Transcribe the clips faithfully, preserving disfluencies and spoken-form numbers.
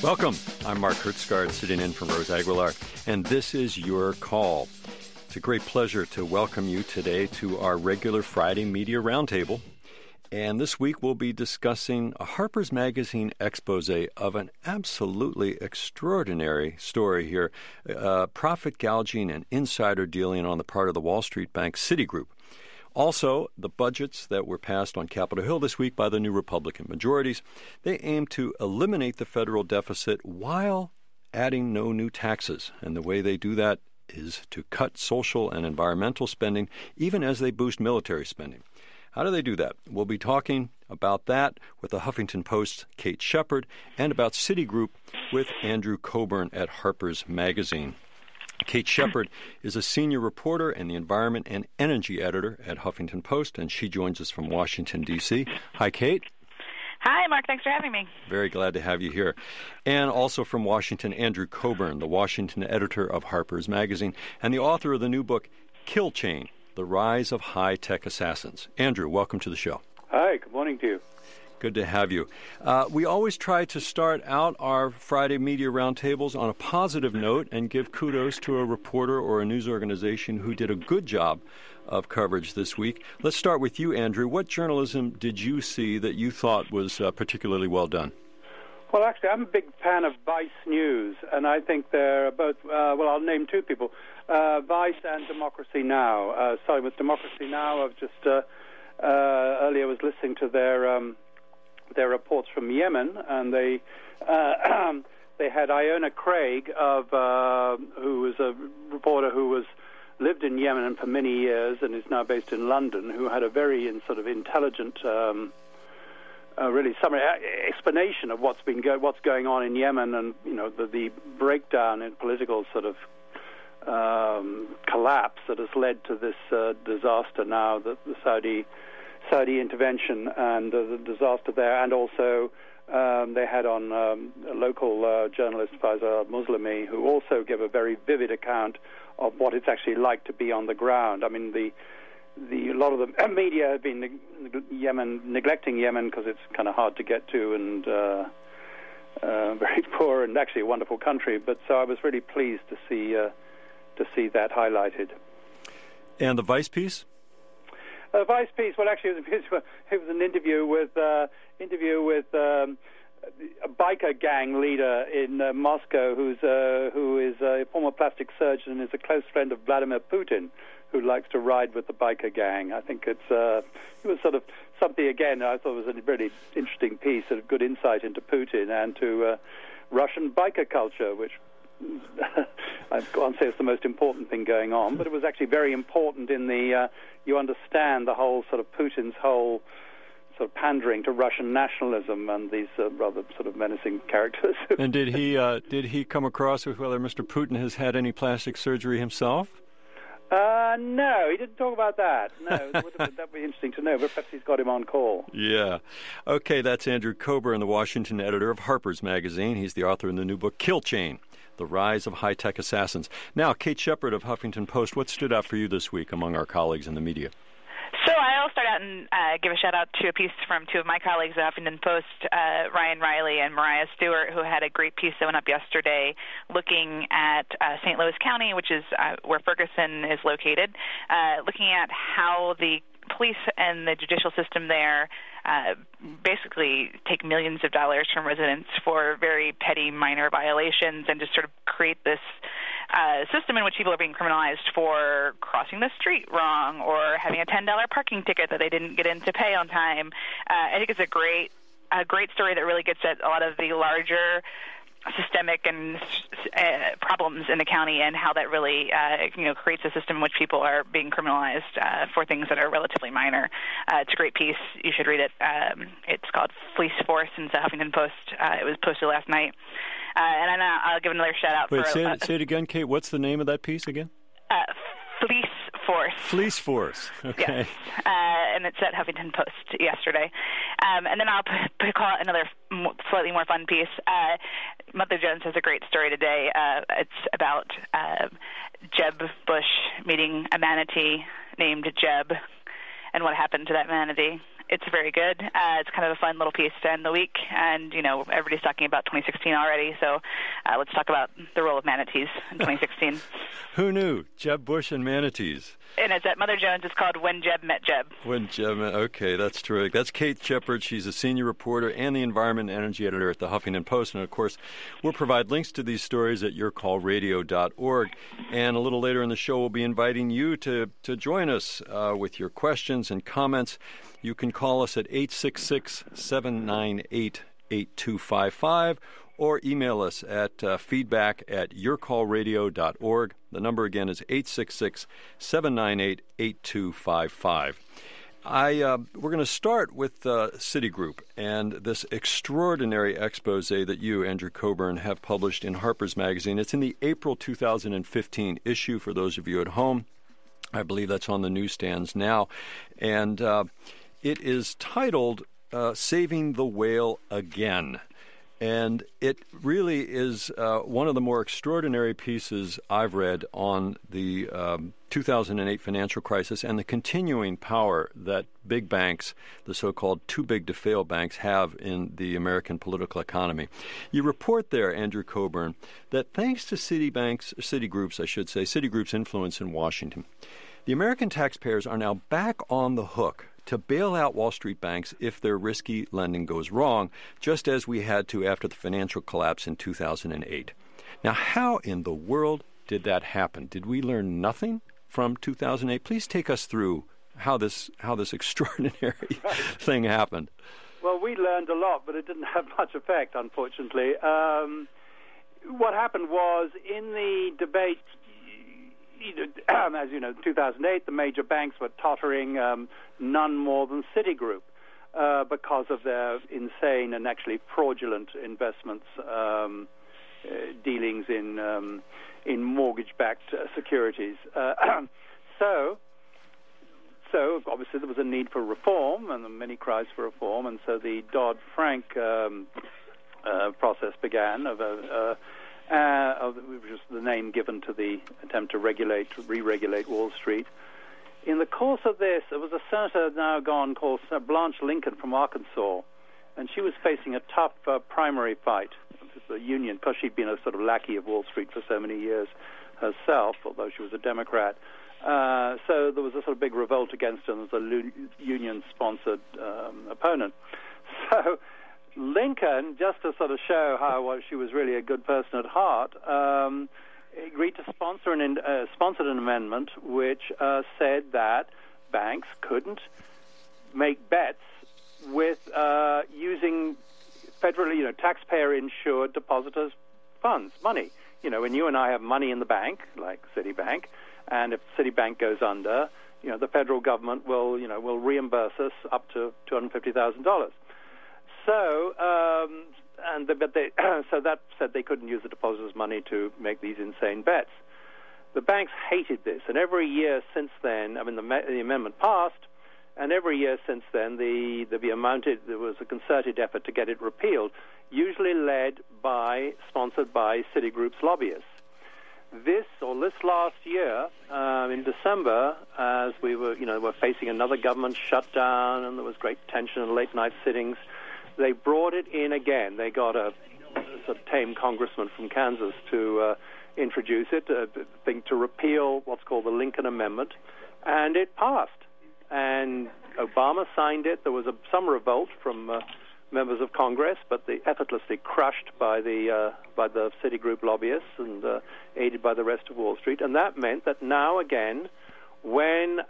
Welcome. I'm Mark Hertzgaard, sitting in for Rose Aguilar, and this is Your Call. It's a great pleasure to welcome you today to our regular Friday Media Roundtable. And this week we'll be discussing a Harper's Magazine expose of an absolutely extraordinary story here, uh, profit gouging and insider dealing on the part of the Wall Street bank Citigroup. Also, the budgets that were passed on Capitol Hill this week by the new Republican majorities, they aim to eliminate the federal deficit while adding no new taxes. And the way they do that is to cut social and environmental spending, even as they boost military spending. How do they do that? We'll be talking about that with the Huffington Post's Kate Shepard and about Citigroup with Andrew Coburn at Harper's Magazine. Kate Shepard is a senior reporter and the environment and energy editor at Huffington Post, and she joins us from Washington, D C Hi, Kate. Hi, Mark. Thanks for having me. Very glad to have you here. And also from Washington, Andrew Coburn, the Washington editor of Harper's Magazine and the author of the new book, Kill Chain, The Rise of High-Tech Assassins. Andrew, welcome to the show. Hi, good morning to you. Good to have you. Uh, we always try to start out our Friday media roundtables on a positive note and give kudos to a reporter or a news organization who did a good job of coverage this week. Let's start with you, Andrew. What journalism did you see that you thought was uh, particularly well done? Well, actually, I'm a big fan of Vice News, and I think they're both, uh, well, I'll name two people, uh, Vice and Democracy Now! Uh, sorry, with Democracy Now!, I've just uh, uh, earlier was listening to their... Um, their reports from Yemen, and they uh, they had Iona Craig, of uh, who was a reporter who was lived in Yemen for many years and is now based in London, who had a very in, sort of intelligent, um, uh, really summary explanation of what's been go- what's going on in Yemen, and you know the, the breakdown in political sort of um, collapse that has led to this uh, disaster now, that the Saudi. Saudi intervention and uh, the disaster there, and also um, they had on um, a local uh, journalist, Faisal Muslimi, who also gave a very vivid account of what it's actually like to be on the ground. I mean, the the a lot of the media have been neg- Yemen neglecting Yemen because it's kind of hard to get to and uh, uh, very poor and actually a wonderful country. But so I was really pleased to see uh, to see that highlighted. And the Vice piece. Uh, Vice piece. Well, actually, it was, it was an interview with uh, interview with um, a biker gang leader in uh, Moscow, who's uh, who is a former plastic surgeon and is a close friend of Vladimir Putin, who likes to ride with the biker gang. I think it's uh, it was sort of something again. I thought it was a really interesting piece, a good insight into Putin and to uh, Russian biker culture, which. I can't say it's the most important thing going on, but it was actually very important in the, uh, you understand the whole sort of Putin's whole sort of pandering to Russian nationalism and these uh, rather sort of menacing characters. And did he uh, did he come across with whether Mister Putin has had any plastic surgery himself? Uh, no, he didn't talk about that. No, that would be interesting to know, but perhaps he's got him on call. Yeah. Okay, that's Andrew Coburn, the Washington editor of Harper's Magazine. He's the author in the new book, Kill Chain, The Rise of High-Tech Assassins. Now, Kate Shepard of Huffington Post, what stood out for you this week among our colleagues in the media? So I'll start out and uh, give a shout-out to a piece from two of my colleagues at Huffington Post, uh, Ryan Riley and Mariah Stewart, who had a great piece that went up yesterday looking at uh, Saint Louis County, which is uh, where Ferguson is located, uh, looking at how the police and the judicial system there uh, basically take millions of dollars from residents for very petty minor violations and just sort of create this uh, system in which people are being criminalized for crossing the street wrong or having a ten dollars parking ticket that they didn't get in to pay on time. Uh, I think it's a great, a great story that really gets at a lot of the larger systemic and uh, problems in the county and how that really uh, you know creates a system in which people are being criminalized uh, for things that are relatively minor. Uh, it's a great piece. You should read it. Um, it's called Fleece Force in the Huffington Post. Uh, it was posted last night. Uh, and then I'll give another shout out. Wait, for say, uh, it, say it again, Kate. What's the name of that piece again? Uh, Fleece Force. Fleece Force. Okay. Yes. Uh, and it's at Huffington Post yesterday. Um, and then I'll p- p- call it another m- slightly more fun piece. Uh, Mother Jones has a great story today. Uh, it's about uh, Jeb Bush meeting a manatee named Jeb and what happened to that manatee. it's very good. Uh, it's kind of a fun little piece to end the week, and you know everybody's talking about twenty sixteen already. So uh, let's talk about the role of manatees in twenty sixteen. Who knew? Jeb Bush and manatees. And it's at Mother Jones. It's called When Jeb Met Jeb. When Jeb Met. Okay, that's terrific. That's Kate Shepard. She's a senior reporter and the environment and energy editor at the Huffington Post. And of course, we'll provide links to these stories at your call radio dot org. And a little later in the show, we'll be inviting you to to join us uh, with your questions and comments. You can call us at eight six six, seven nine eight, eight two five five or email us at uh, feedback at your call radio dot org. The number again is eight six six, seven nine eight, eight two five five. I, uh, we're going to start with uh, Citigroup and this extraordinary expose that you, Andrew Coburn, have published in Harper's Magazine. It's in the April two thousand fifteen issue for those of you at home. I believe that's on the newsstands now. And uh, it is titled uh, Saving the Whale Again. And it really is uh, one of the more extraordinary pieces I've read on the um, two thousand eight financial crisis and the continuing power that big banks, the so-called too big to fail banks, have in the American political economy. You report there, Andrew Coburn, that thanks to Citibank's, Citigroup's, I should say, Citigroup's influence in Washington, the American taxpayers are now back on the hook to bail out Wall Street banks if their risky lending goes wrong, just as we had to after the financial collapse in two thousand eight. Now, how in the world did that happen? Did we learn nothing from two thousand eight? Please take us through how this how this extraordinary right. thing happened. Well, we learned a lot, but it didn't have much effect, unfortunately. Um, what happened was, in the debate, as you know, two thousand eight, the major banks were tottering, um, none more than Citigroup, uh, because of their insane and actually fraudulent investments, um, uh, dealings in um, in mortgage-backed uh, securities. Uh, so, so obviously there was a need for reform, and many cries for reform, and so the Dodd-Frank um, uh, process began of a. Uh, Uh, which was the name given to the attempt to regulate, to re-regulate Wall Street. In the course of this, there was a senator now gone called Blanche Lincoln from Arkansas, and she was facing a tough uh, primary fight with the union, because she'd been a sort of lackey of Wall Street for so many years herself, although she was a Democrat. Uh, so there was a sort of big revolt against her, and there was a union-sponsored um, opponent. So Lincoln, just to sort of show how well, she was really a good person at heart, um, agreed to sponsor an uh, sponsored an amendment which uh, said that banks couldn't make bets with uh, using federally, you know, taxpayer-insured depositors' funds, money. You know, when you and I have money in the bank, like Citibank, and if Citibank goes under, you know, the federal government will, you know, will reimburse us up to two hundred fifty thousand dollars. So, um, and the, but they, so that said they couldn't use the depositors' money to make these insane bets. The banks hated this, and every year since then, I mean, the, the amendment passed, and every year since then, the, the, the amounted, there was a concerted effort to get it repealed, usually led by, sponsored by Citigroup's lobbyists. This, or this last year, um, in December, as we were, you know, were facing another government shutdown, and there was great tension and late-night sittings, they brought it in again. They got a, a sort of tame congressman from Kansas to uh, introduce it, a thing to repeal what's called the Lincoln Amendment, and it passed. And Obama signed it. There was a, some revolt from uh, members of Congress, but they effortlessly crushed by the uh, by the Citigroup lobbyists and uh, aided by the rest of Wall Street. And that meant that now again, when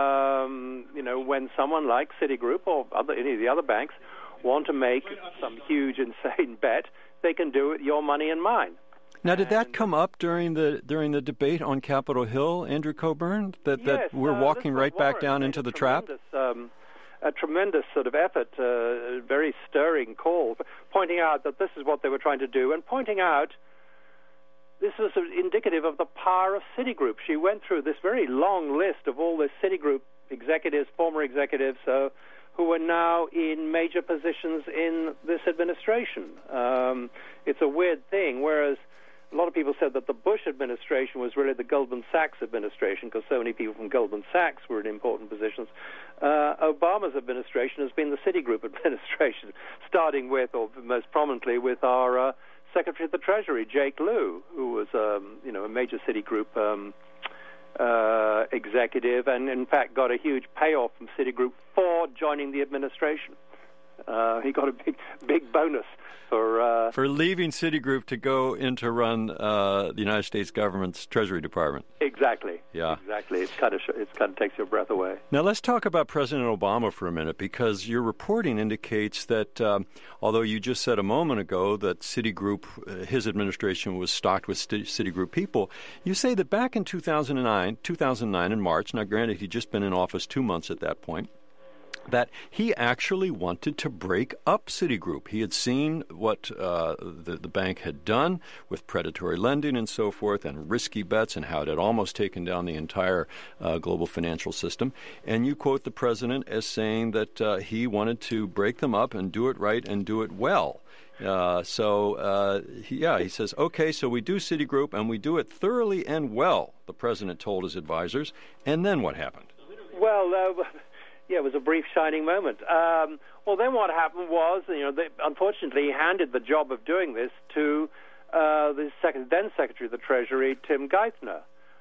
um, you know when someone like Citigroup or other, any of the other banks want to make some huge, insane bet, they can do it with your money and mine. Now, did that come up during the during the debate on Capitol Hill, Andrew Coburn, that, yes, that we're uh, walking right Warren back down into the trap? Um, a tremendous sort of effort, uh, a very stirring call, pointing out that this is what they were trying to do, and pointing out this was indicative of the power of Citigroup. She went through this very long list of all the Citigroup executives, former executives, uh, who are now in major positions in this administration. Um, it's a weird thing, whereas a lot of people said that the Bush administration was really the Goldman Sachs administration because so many people from Goldman Sachs were in important positions. Uh, Obama's administration has been the Citigroup administration, starting with, or most prominently, with our uh, Secretary of the Treasury, Jake Lew, who was um, you know, a major Citigroup um, uh, executive and, in fact, got a huge payoff from Citigroup for joining the administration. Uh, he got a big, big bonus for uh, for leaving Citigroup to go in to run uh, the United States government's Treasury Department. Exactly. Yeah. Exactly. It's kind of it's kind of takes your breath away. Now let's talk about President Obama for a minute, because your reporting indicates that um, although you just said a moment ago that Citigroup, uh, his administration was stocked with Citigroup people, you say that back in two thousand nine, two thousand nine in March. Now, granted, he'd just been in office two months at that point, that he actually wanted to break up Citigroup. He had seen what uh, the, the bank had done with predatory lending and so forth and risky bets and how it had almost taken down the entire uh, global financial system. And you quote the president as saying that uh, he wanted to break them up and do it right and do it well. Uh, so, uh, he, yeah, he says, okay, so we do Citigroup and we do it thoroughly and well, the president told his advisors. And then what happened? Well, uh, yeah, it was a brief shining moment. Um, well, then what happened was, you know, they, unfortunately, he handed the job of doing this to uh, the second, then Secretary of the Treasury, Tim Geithner,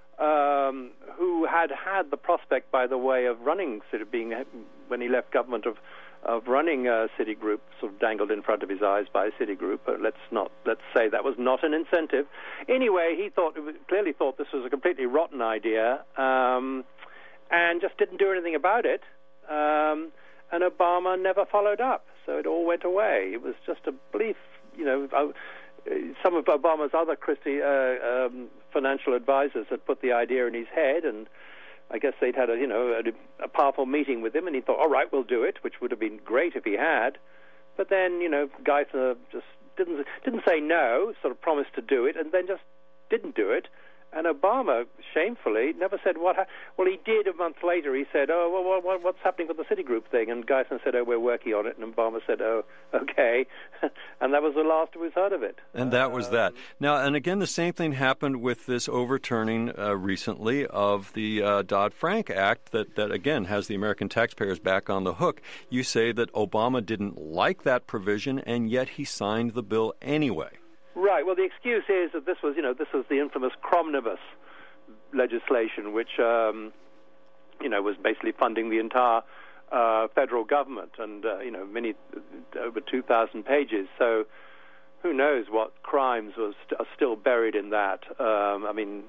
um, who had had the prospect, by the way, of running, sort of being, when he left government, of of running uh, Citigroup, sort of dangled in front of his eyes by Citigroup. But let's not let's say that was not an incentive. Anyway, he thought clearly thought this was a completely rotten idea, um, and just didn't do anything about it. Um, and Obama never followed up, so it all went away. It was just a brief, you know, uh, some of Obama's other Christie, uh, um, financial advisors had put the idea in his head, and I guess they'd had a, you know, a, a powerful meeting with him, and he thought, all right, we'll do it, which would have been great if he had. But then, you know, Geithner just didn't didn't say no, sort of promised to do it, and then just didn't do it. And Obama, shamefully, never said what ha- well, he did a month later. He said, oh, well, what, what's happening with the Citigroup thing? And Geithner said, oh, we're working on it. And Obama said, oh, okay. And that was the last we heard of it. And that was um, that. Now, and again, the same thing happened with this overturning uh, recently of the uh, Dodd-Frank Act that, that, again, has the American taxpayers back on the hook. You say that Obama didn't like that provision, and yet he signed the bill anyway. Right. Well, the excuse is that this was, you know, this was the infamous Cromnibus legislation, which, um, you know, was basically funding the entire uh, federal government, and uh, you know, many over two thousand pages. So, who knows what crimes was st- are still buried in that? Um, I mean,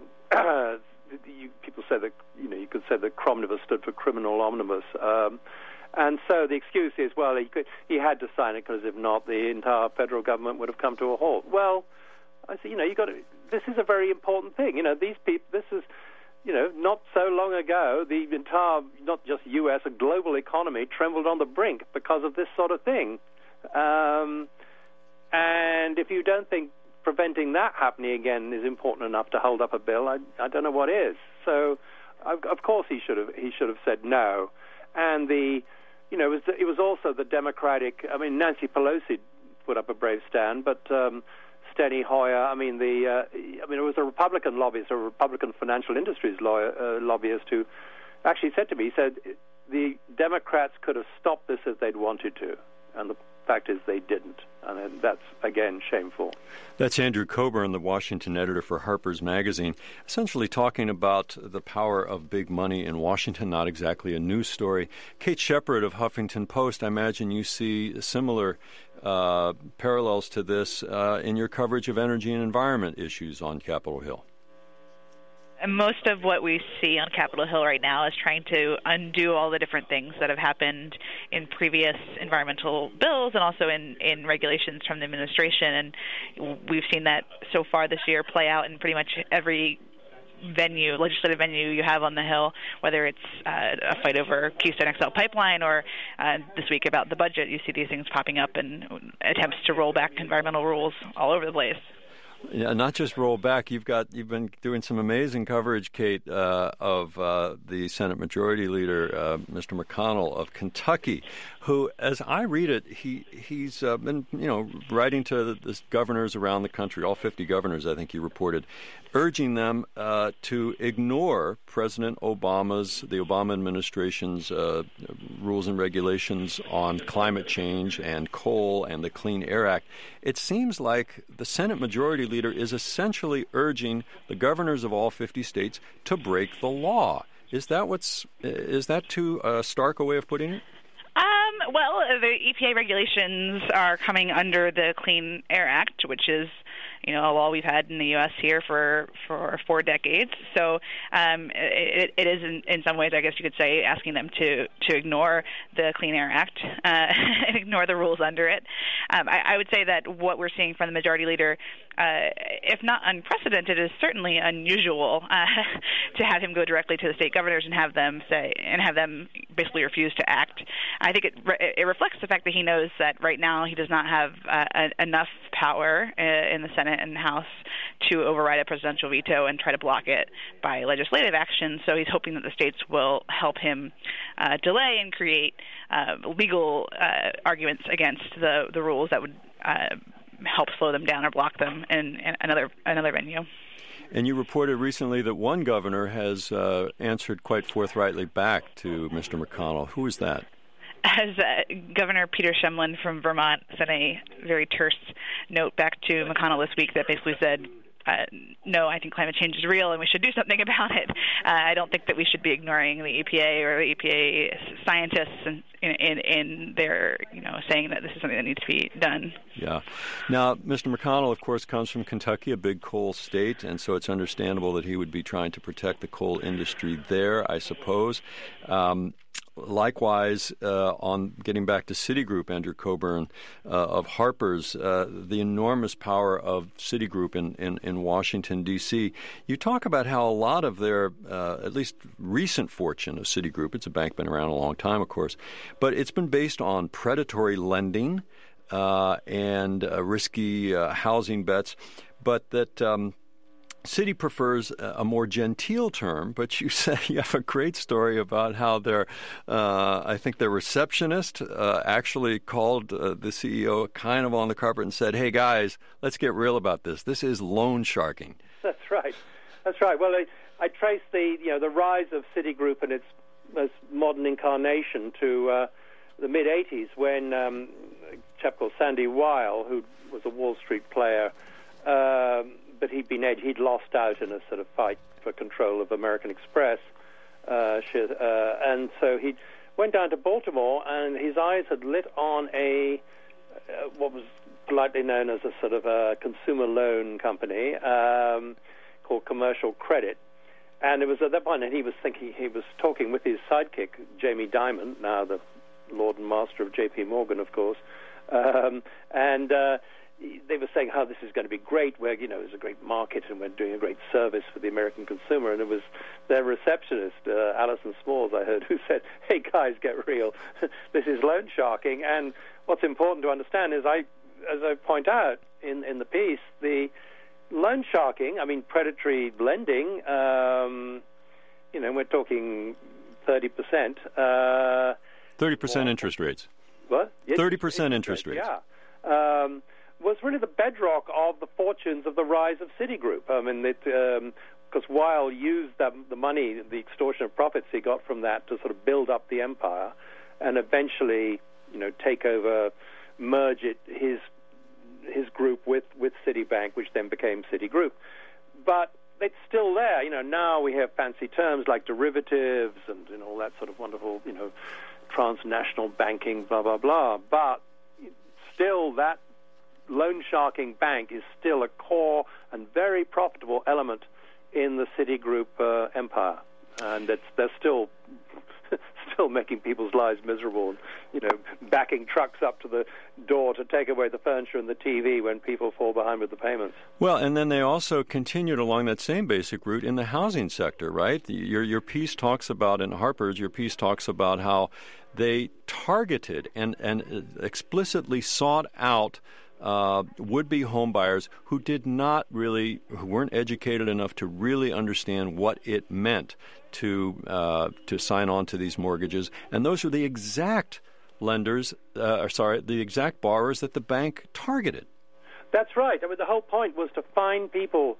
you, people say that, you know, you could say that Cromnibus stood for criminal omnibus. Um, And so the excuse is, well, he could, he had to sign it because if not, the entire federal government would have come to a halt. Well, I say, you know, you got to. This is a very important thing. You know, these people. This is, you know, not so long ago, the entire, not just U S, a global economy trembled on the brink because of this sort of thing. Um, and if you don't think preventing that happening again is important enough to hold up a bill, I, I don't know what is. So, of course, he should have. He should have said no. And the You know, it was, the, it was also the Democratic. I mean, Nancy Pelosi put up a brave stand, but um, Steny Hoyer. I mean, the. Uh, I mean, it was a Republican lobbyist, a Republican financial industries lawyer, uh, lobbyist, who actually said to me, he said, the Democrats could have stopped this if they'd wanted to, and the fact is they didn't, and that's, again, shameful. That's Andrew Coburn, the Washington editor for Harper's Magazine, essentially talking about the power of big money in Washington, not exactly a news story. Kate Shepard of Huffington Post, I imagine you see similar uh, parallels to this uh, in your coverage of energy and environment issues on Capitol Hill. And most of what we see on Capitol Hill right now is trying to undo all the different things that have happened in previous environmental bills and also in, in regulations from the administration. And we've seen that so far this year play out in pretty much every venue, legislative venue you have on the Hill, whether it's uh, a fight over Keystone X L pipeline or uh, this week about the budget. You see these things popping up and attempts to roll back environmental rules all over the place. Yeah, not just roll back. You've got you've been doing some amazing coverage, Kate, uh, of uh, the Senate Majority Leader, uh, Mister McConnell of Kentucky, who, as I read it, he he's uh, been you know writing to the, the governors around the country, all fifty governors, I think he reported, urging them uh, to ignore President Obama's, the Obama administration's uh, rules and regulations on climate change and coal and the Clean Air Act. It seems like the Senate Majority Leader is essentially urging the governors of all fifty states to break the law. Is that what's is that too uh, stark a way of putting it? Um, well, the E P A regulations are coming under the Clean Air Act, which is, you know, a law we've had in the U S here for, for four decades. So um, it, it is, in, in some ways, I guess you could say, asking them to, to ignore the Clean Air Act uh, and ignore the rules under it. Um, I, I would say that what we're seeing from the Majority Leader, uh, if not unprecedented, is certainly unusual uh, to have him go directly to the state governors and have them say and have them basically refuse to act. I think it re- it reflects the fact that he knows that right now he does not have uh, a, enough power uh, in the Senate and House to override a presidential veto and try to block it by legislative action. So he's hoping that the states will help him uh, delay and create uh, legal uh, arguments against the, the rules that would uh, help slow them down or block them in, in another another venue. And you reported recently that one governor has uh, answered quite forthrightly back to Mister McConnell. Who is that? As uh, Governor Peter Shumlin from Vermont sent a very terse note back to McConnell this week that basically said, uh, no, I think climate change is real and we should do something about it. Uh, I don't think that we should be ignoring the E P A or the E P A scientists in, in, in their, you know, saying that this is something that needs to be done. Yeah. Now, Mister McConnell, of course, comes from Kentucky, a big coal state, and so it's understandable that he would be trying to protect the coal industry there, I suppose. Um, Likewise, uh, on getting back to Citigroup, Andrew Coburn uh, of Harper's, uh, the enormous power of Citigroup in, in, in Washington, D C. You talk about how a lot of their, uh, at least recent fortune of Citigroup, it's a bank been around a long time, of course, but it's been based on predatory lending uh, and uh, risky uh, housing bets, but that um, Citi prefers a more genteel term, but you say you have a great story about how their, uh, I think their receptionist uh, actually called uh, the C E O kind of on the carpet and said, hey, guys, let's get real about this. This is loan sharking. That's right. That's right. Well, I, I trace the, you know, the rise of Citigroup and its most modern incarnation to uh, the mid-eighties when um, a chap called Sandy Weil, who was a Wall Street player, um, but he'd been edged, he'd lost out in a sort of fight for control of American Express, uh, uh, and so he went down to Baltimore, and his eyes had lit on a uh, what was politely known as a sort of a consumer loan company um, called Commercial Credit, and it was at that point that he was thinking he was talking with his sidekick Jamie Dimon, now the Lord and Master of J P Morgan, of course, um, and. Uh, They were saying how this is going to be great. Where you know it's a great market and we're doing a great service for the American consumer. And it was their receptionist, uh, Alison Smalls, I heard, who said, "Hey guys, get real. This is loan sharking." And what's important to understand is, I, as I point out in in the piece, the loan sharking. I mean, predatory lending. Um, you know, we're talking thirty percent. Uh, thirty percent interest rates. What? Thirty percent interest rates. Yeah. Um, was really the bedrock of the fortunes of the rise of Citigroup. I mean, because um, Weil used that, the money, the extortionate profits he got from that to sort of build up the empire and eventually, you know, take over, merge it, his his group with, with Citibank, which then became Citigroup. But it's still there. You know, now we have fancy terms like derivatives and, and all that sort of wonderful, you know, transnational banking, blah, blah, blah. But still that loan sharking bank is still a core and very profitable element in the Citigroup uh, empire, and it's, they're still still making people's lives miserable, and, you know, backing trucks up to the door to take away the furniture and the T V when people fall behind with the payments. Well, and then they also continued along that same basic route in the housing sector, right? Your your piece talks about, in Harper's, your piece talks about how they targeted and, and explicitly sought out uh, would-be home buyers who did not really, who weren't educated enough to really understand what it meant to uh, to sign on to these mortgages. And those are the exact lenders, uh, or sorry, the exact borrowers that the bank targeted. That's right. I mean, the whole point was to find people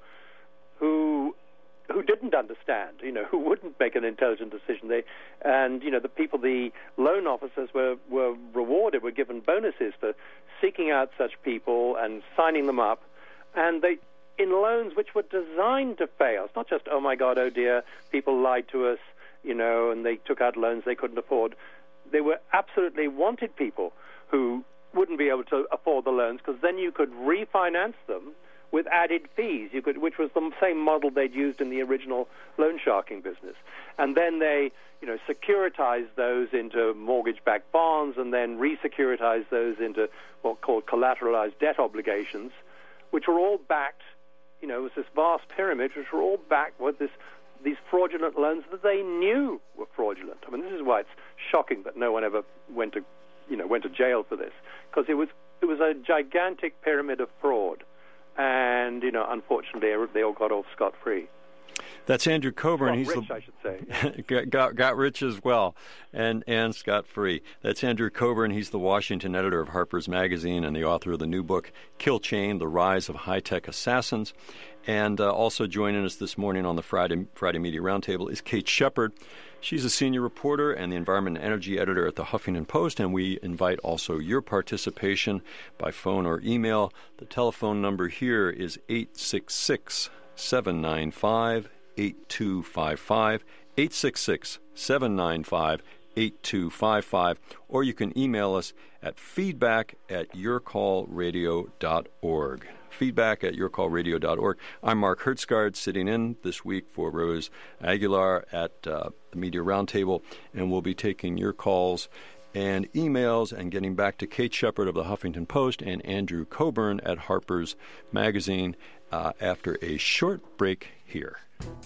who who didn't understand, you know, who wouldn't make an intelligent decision. They, and, you know, the people, the loan officers were, were rewarded, were given bonuses for seeking out such people and signing them up. And they, in loans which were designed to fail. It's not just, oh, my God, oh, dear, people lied to us, you know, and they took out loans they couldn't afford. They were absolutely wanted people who wouldn't be able to afford the loans, because then you could refinance them with added fees, you could, which was the same model they'd used in the original loan sharking business. And then they, you know, securitized those into mortgage-backed bonds, and then re-securitized those into what called collateralized debt obligations, which were all backed, you know, it was this vast pyramid, which were all backed with this, these fraudulent loans that they knew were fraudulent. I mean, this is why it's shocking that no one ever went to, you know, went to jail for this, because it was it was a gigantic pyramid of fraud. And, you know, unfortunately, they all got off scot-free. That's Andrew Coburn. Got He's rich, the, I should say. got, got, got rich as well, and, and scot-free. That's Andrew Coburn. He's the Washington editor of Harper's Magazine and the author of the new book, Kill Chain, The Rise of High-Tech Assassins. And uh, also joining us this morning on the Friday, Friday Media Roundtable is Kate Shepard. She's a senior reporter and the environment and energy editor at the Huffington Post, and we invite also your participation by phone or email. The telephone number here is eight six six, seven nine five, eight two five five, eight six six, seven nine five, eight two five five, or you can email us at feedback at yourcallradio dot org. Feedback at yourcallradio dot org. I'm Mark Hertsgaard, sitting in this week for Rose Aguilar at uh, the Media Roundtable, and we'll be taking your calls and emails and getting back to Kate Shepard of the Huffington Post and Andrew Coburn at Harper's Magazine uh, after a short break here.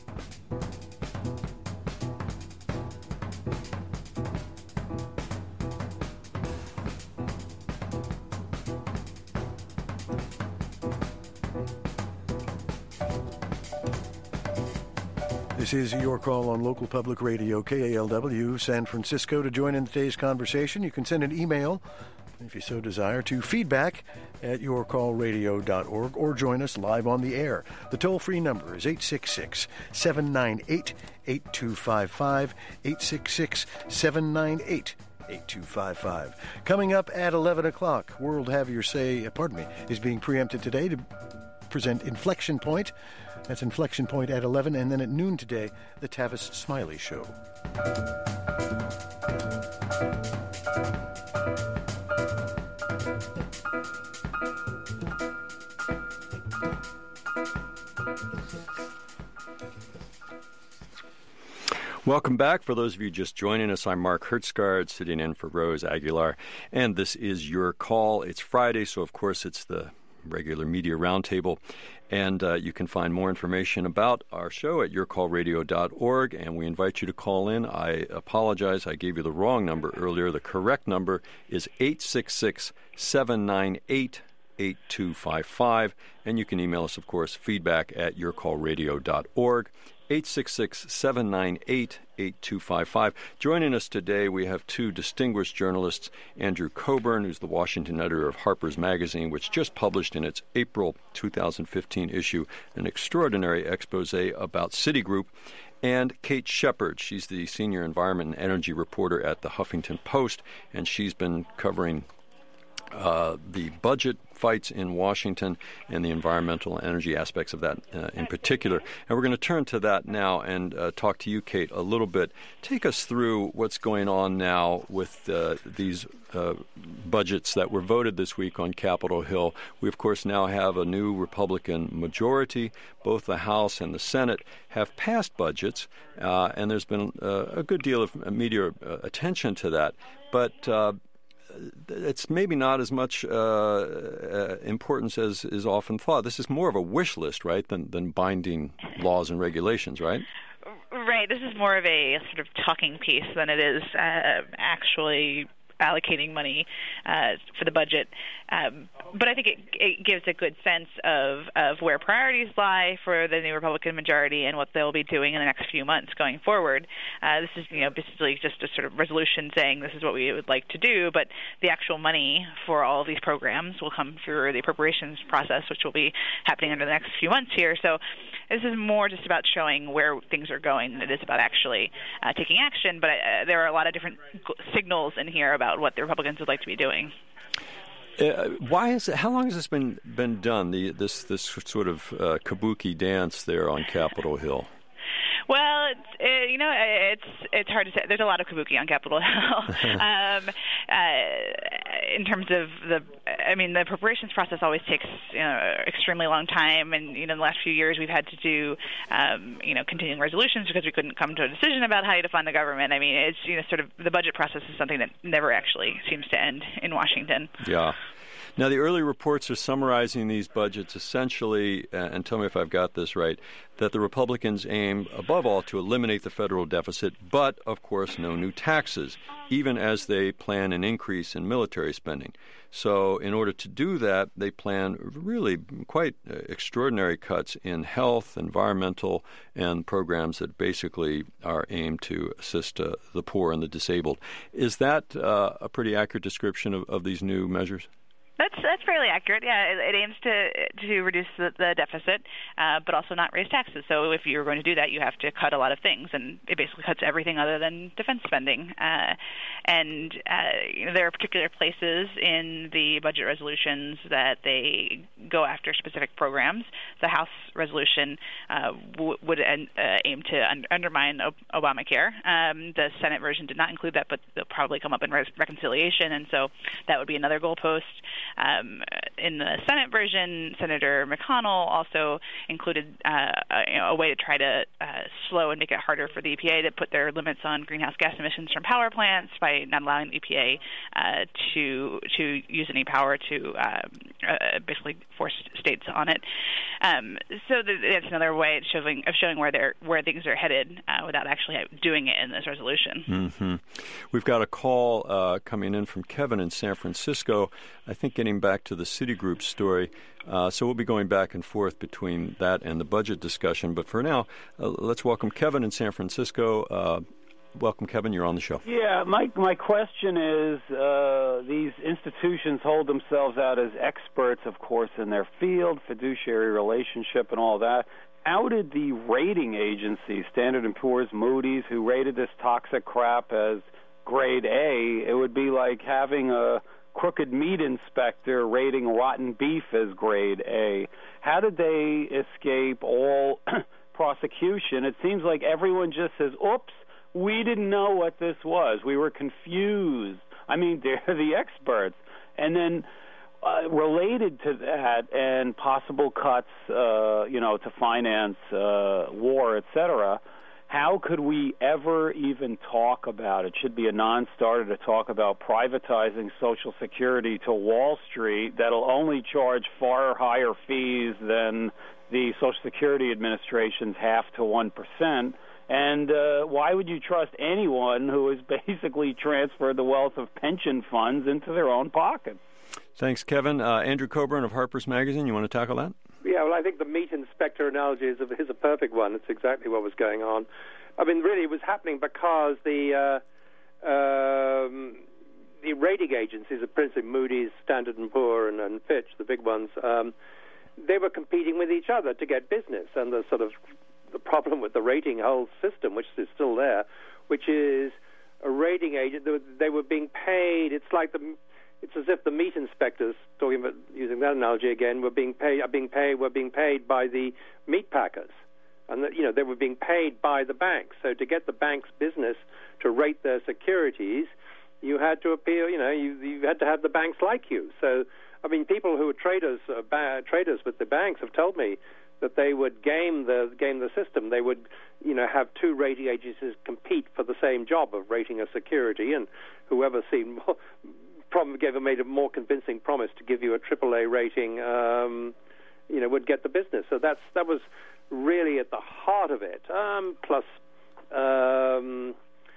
This is Your Call on Local Public Radio, K A L W, San Francisco. To join in today's conversation, you can send an email, if you so desire, to feedback at your call radio dot org, or join us live on the air. The toll-free number is eight six six, seven nine eight, eight two five five, eight six six, seven nine eight, eight two five five. Coming up at eleven o'clock, World Have Your Say, pardon me, is being preempted today to present Inflection Point. That's Inflection Point at eleven, and then at noon today, the Tavis Smiley Show. Welcome back. For those of you just joining us, I'm Mark Hertsgaard, sitting in for Rose Aguilar, and this is Your Call. It's Friday, so of course it's the regular Media Roundtable, and uh, you can find more information about our show at your call radio dot org, and we invite you to call in. I apologize, I gave you the wrong number earlier. The correct number is eight six six, seven nine eight, eight two five five, and you can email us, of course, feedback at your call radio dot org. eight six six, seven nine eight, eight two five five. Joining us today, we have two distinguished journalists, Andrew Coburn, who's the Washington editor of Harper's Magazine, which just published in its April two thousand fifteen issue an extraordinary expose about Citigroup, and Kate Shepard. She's the senior environment and energy reporter at the Huffington Post, and she's been covering Uh, the budget fights in Washington and the environmental and energy aspects of that uh, in particular. And we're going to turn to that now and uh, talk to you, Kate, a little bit. Take us through what's going on now with uh, these uh, budgets that were voted this week on Capitol Hill. We, of course, now have a new Republican majority. Both the House and the Senate have passed budgets, uh, and there's been uh, a good deal of media uh, attention to that. But uh, it's maybe not as much uh, uh, importance as is often thought. This is more of a wish list, right, than, than binding laws and regulations, right? Right. This is more of a sort of talking piece than it is uh, actually allocating money uh, for the budget. Um, but I think it, it gives a good sense of, of where priorities lie for the new Republican majority and what they'll be doing in the next few months going forward. Uh, this is, you know, basically just a sort of resolution saying this is what we would like to do, but the actual money for all of these programs will come through the appropriations process, which will be happening under the next few months here. So this is more just about showing where things are going than it is about actually uh, taking action. But uh, there are a lot of different signals in here about what the Republicans would like to be doing. Uh, why is it? How long has this been been done? The this this sort of uh, kabuki dance there on Capitol Hill. Well, it's, it, you know, it's it's hard to say. There's a lot of kabuki on Capitol Hill. um, uh, in terms of the, I mean, the appropriations process always takes, you know, extremely long time, and you know, in the last few years we've had to do, um, you know, continuing resolutions because we couldn't come to a decision about how to fund the government. I mean, it's, you know, sort of the budget process is something that never actually seems to end in Washington. Yeah. Now, the early reports are summarizing these budgets essentially, and tell me if I've got this right, that the Republicans aim, above all, to eliminate the federal deficit, but, of course, no new taxes, even as they plan an increase in military spending. So in order to do that, they plan really quite extraordinary cuts in health, environmental, and programs that basically are aimed to assist uh, the poor and the disabled. Is that uh, a pretty accurate description of, of these new measures? That's that's fairly accurate. Yeah, it, it aims to to reduce the, the deficit, uh, but also not raise taxes. So if you're going to do that, you have to cut a lot of things, and it basically cuts everything other than defense spending. Uh, and uh, you know, there are particular places in the budget resolutions that they go after specific programs. The House resolution uh, w- would uh, aim to un- undermine o- Obamacare. Um, the Senate version did not include that, but they'll probably come up in res- reconciliation, and so that would be another goalpost. Um, in the Senate version, Senator McConnell also included uh, a, you know, a way to try to uh, slow and make it harder for the E P A to put their limits on greenhouse gas emissions from power plants by not allowing the E P A uh, to to use any power to um, uh, basically force states on it. Um, so th- that's another way of showing of showing where they're where things are headed uh, without actually doing it in this resolution. Mm-hmm. We've got a call uh, coming in from Kevin in San Francisco. I think getting back to the Citigroup story. Uh, so we'll be going back and forth between that and the budget discussion. But for now, uh, let's welcome Kevin in San Francisco. Uh, welcome, Kevin. You're on the show. Yeah, my my question is, uh, these institutions hold themselves out as experts, of course, in their field, fiduciary relationship and all that. How did the rating agencies, Standard and Poor's, Moody's, who rated this toxic crap as grade A, it would be like having a crooked meat inspector rating rotten beef as grade A. How did they escape all prosecution? It seems like everyone just says, oops, we didn't know what this was. We were confused. I mean, they're the experts. And then uh, related to that and possible cuts, uh, you know, to finance uh, war, et cetera, how could we ever even talk about it? It should be a non-starter to talk about privatizing Social Security to Wall Street that'll only charge far higher fees than the Social Security Administration's half to one percent. And uh, why would you trust anyone who has basically transferred the wealth of pension funds into their own pockets? Thanks, Kevin. Uh, Andrew Coburn of Harper's Magazine, you want to tackle that? Yeah, well, I think the meat inspector analogy is a, is a perfect one. It's exactly what was going on. I mean, really, it was happening because the uh, um, the rating agencies, principally Moody's, Standard and Poor, and, and Fitch, the big ones, um, they were competing with each other to get business. And the sort of the problem with the rating whole system, which is still there, which is a rating agent, they were, they were being paid. It's like the It's as if the meat inspectors, talking about using that analogy again, were being paid. Are being paid. Were being paid by the meat packers, and that, you know, they were being paid by the banks. So to get the bank's business to rate their securities, you had to appeal. You know, you, you had to have the banks like you. So, I mean, people who are traders, uh, ba- traders with the banks, have told me that they would game the game the system. They would, you know, have two rating agencies compete for the same job of rating a security, and whoever seemed more. Problem gave made a more convincing promise to give you a triple A rating, um, you know, would get the business. So that's that was really at the heart of it. Um, plus, um,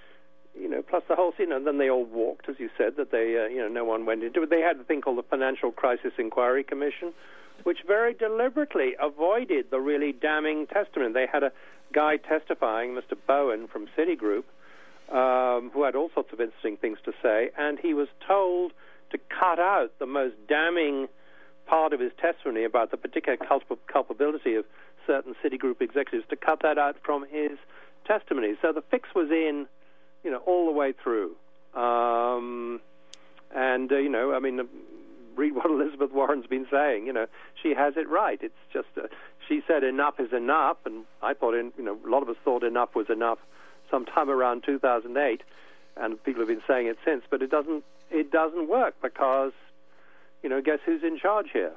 you know, plus the whole scene, and then they all walked, as you said, that they, uh, you know, no one went into it. They had a thing called the Financial Crisis Inquiry Commission, which very deliberately avoided the really damning testimony. They had a guy testifying, Mister Bowen from Citigroup, um, who had all sorts of interesting things to say, and he was told to cut out the most damning part of his testimony about the particular culp- culpability of certain Citigroup executives, to cut that out from his testimony. So the fix was in, you know, all the way through. Um, and, uh, you know, I mean, uh, read what Elizabeth Warren's been saying. You know, she has it right. It's just, uh, she said enough is enough, and I thought, in, you know, a lot of us thought enough was enough sometime around two thousand eight, and people have been saying it since, but it doesn't, it doesn't work because, you know, guess who's in charge here?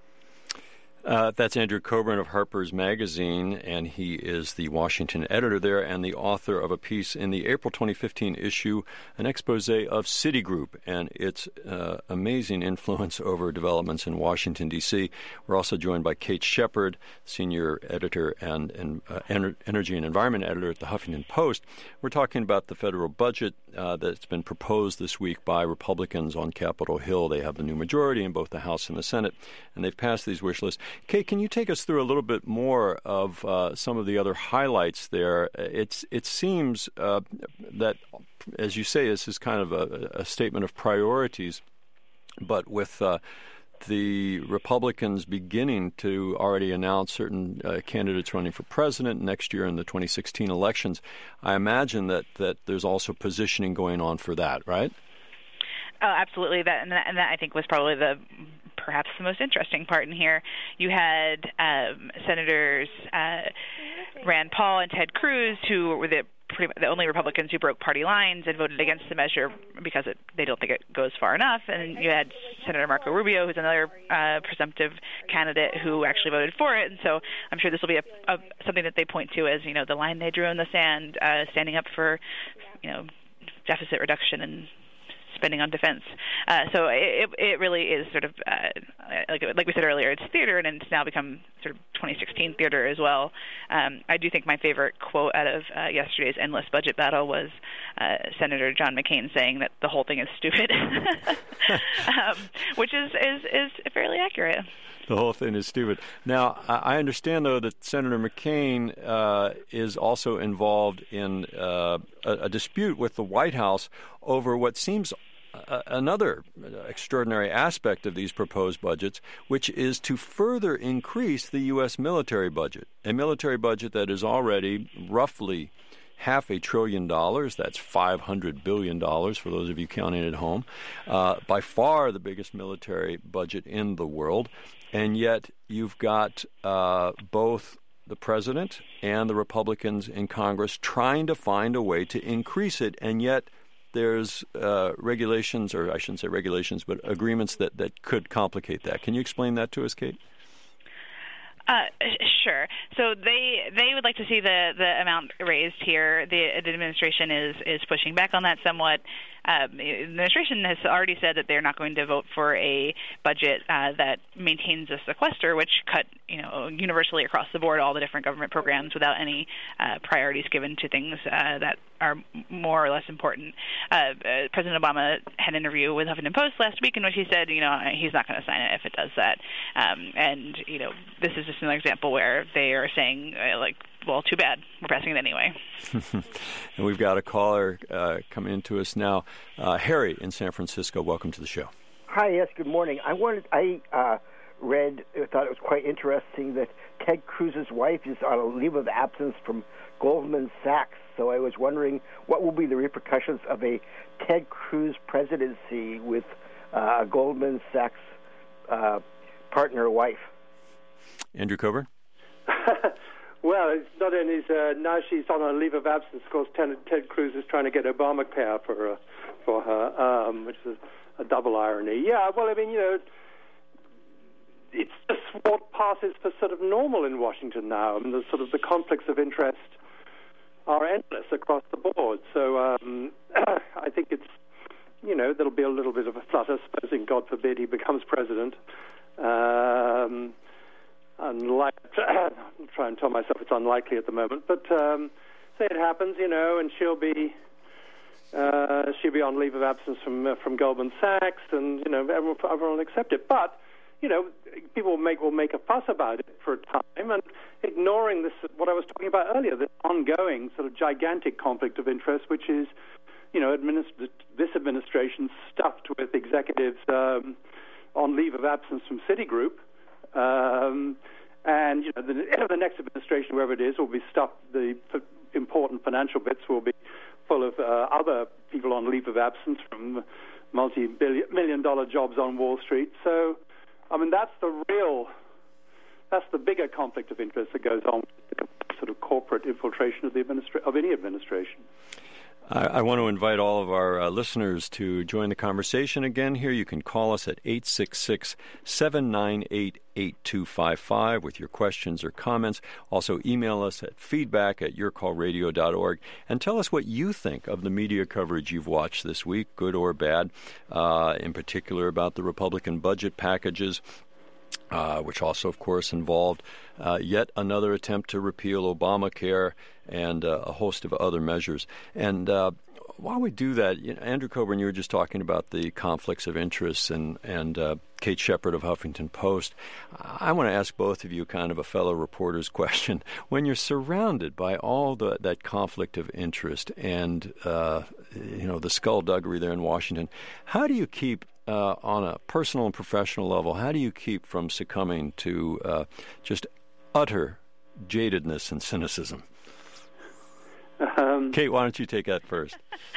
Uh, that's Andrew Coburn of Harper's Magazine, and he is the Washington editor there and the author of a piece in the April twenty fifteen issue, an expose of Citigroup and its uh, amazing influence over developments in Washington, D C We're also joined by Kate Shepard, senior editor and, and uh, ener- energy and environment editor at the Huffington Post. We're talking about the federal budget uh, that's been proposed this week by Republicans on Capitol Hill. They have the new majority in both the House and the Senate, and they've passed these wish lists. Kate, can you take us through a little bit more of uh, some of the other highlights there? It's it seems uh, that, as you say, this is kind of a, a statement of priorities, but with uh, the Republicans beginning to already announce certain uh, candidates running for president next year in the twenty sixteen elections, I imagine that, that there's also positioning going on for that, right? Oh, absolutely. That and, that and that I think was probably the perhaps the most interesting part in here. You had um, Senators uh, Rand Paul and Ted Cruz, who were the pretty much the only Republicans who broke party lines and voted against the measure because it, they don't think it goes far enough. And you had Senator Marco Rubio, who's another uh, presumptive candidate, who actually voted for it. And so I'm sure this will be a, a, something that they point to as, you know, the line they drew in the sand, uh, standing up for, you know, deficit reduction and spending on defense. Uh, so it, it really is sort of, uh, like, like we said earlier, it's theater, and it's now become sort of twenty sixteen theater as well. Um, I do think my favorite quote out of uh, yesterday's endless budget battle was uh, Senator John McCain saying that the whole thing is stupid, um, which is, is, is fairly accurate. The whole thing is stupid. Now, I understand, though, that Senator McCain uh, is also involved in uh, a, a dispute with the White House over what seems a, another extraordinary aspect of these proposed budgets, which is to further increase the U S military budget, a military budget that is already roughly half a trillion dollars. That's five hundred billion dollars for those of you counting at home. Uh, by far the biggest military budget in the world. And yet you've got uh, both the president and the Republicans in Congress trying to find a way to increase it. And yet there's uh, regulations, or I shouldn't say regulations, but agreements that, that could complicate that. Can you explain that to us, Kate? Uh, sure. So they they would like to see the, the amount raised here. The, the administration is, is pushing back on that somewhat. Um, the administration has already said that they're not going to vote for a budget uh, that maintains a sequester, which cut, you know, universally across the board all the different government programs without any uh, priorities given to things uh, that are more or less important. Uh, uh, President Obama had an interview with Huffington Post last week in which he said, you know, he's not going to sign it if it does that. Um, and, you know, this is just another example where they are saying, uh, like, well, too bad. We're passing it anyway. And we've got a caller uh, coming into us now. Uh, Harry in San Francisco, welcome to the show. Hi, yes, good morning. I wanted, I uh, read, I thought it was quite interesting that Ted Cruz's wife is on a leave of absence from Goldman Sachs. So I was wondering what will be the repercussions of a Ted Cruz presidency with uh, a Goldman Sachs uh, partner wife. Andrew Coburn? Well, it's not only is, uh, now she's on a leave of absence. Of course, Ted, Ted Cruz is trying to get Obamacare for uh, for her, um, which is a, a double irony. Yeah, well, I mean, you know, it's just what passes for sort of normal in Washington now. I mean, the sort of the conflicts of interest are endless across the board. So um, I think it's, you know, there'll be a little bit of a flutter, supposing, God forbid, he becomes president. Um, unlike, I'm trying to tell myself it's unlikely at the moment, but um, say it happens, you know, and she'll be, Uh, she'll be on leave of absence from uh, from Goldman Sachs, and you know everyone, everyone will accept it. But you know, people will make will make a fuss about it for a time, and ignoring this, what I was talking about earlier, this ongoing sort of gigantic conflict of interest, which is, you know, administ- this administration stuffed with executives um, on leave of absence from Citigroup, um, and you know, the, the next administration, whoever it is, will be stuffed. The f- important financial bits will be full of uh, other people on leave of absence from multi-billion million dollar jobs on Wall Street. So, I mean, that's the real, that's the bigger conflict of interest that goes on with the sort of corporate infiltration of the administra- of any administration. I, I want to invite all of our uh, listeners to join the conversation again here. You can call us at eight six six, seven nine eight, eight two five five with your questions or comments. Also, email us at feedback at your call radio dot org and tell us what you think of the media coverage you've watched this week, good or bad, uh, in particular about the Republican budget packages. Uh, which also, of course, involved uh, yet another attempt to repeal Obamacare and uh, a host of other measures. And uh, while we do that, you know, Andrew Coburn, you were just talking about the conflicts of interest, and, and uh, Kate Shepard of Huffington Post. I want to ask both of you kind of a fellow reporter's question. When you're surrounded by all the, that conflict of interest and, uh, you know, the skullduggery there in Washington, how do you keep Uh, on a personal and professional level, how do you keep from succumbing to uh, just utter jadedness and cynicism? Um, Kate, why don't you take that first?